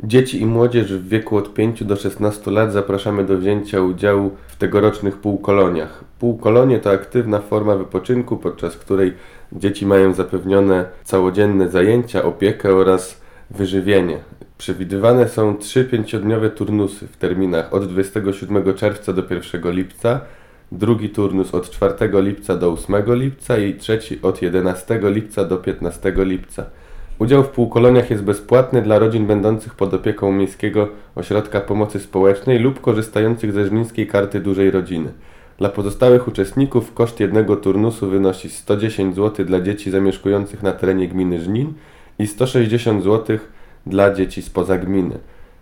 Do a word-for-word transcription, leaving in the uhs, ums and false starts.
Dzieci i młodzież w wieku od pięciu do szesnastu lat zapraszamy do wzięcia udziału w tegorocznych półkoloniach. Półkolonie to aktywna forma wypoczynku, podczas której dzieci mają zapewnione całodzienne zajęcia, opiekę oraz wyżywienie. Przewidywane są trzy pięciodniowe turnusy w terminach od dwudziestego siódmego czerwca do pierwszego lipca, drugi turnus od czwartego lipca do ósmego lipca i trzeci od jedenastego lipca do piętnastego lipca. Udział w półkoloniach jest bezpłatny dla rodzin będących pod opieką Miejskiego Ośrodka Pomocy Społecznej lub korzystających ze Żnińskiej Karty Dużej Rodziny. Dla pozostałych uczestników koszt jednego turnusu wynosi sto dziesięć złotych dla dzieci zamieszkujących na terenie gminy Żnin i sto sześćdziesiąt złotych dla dzieci spoza gminy.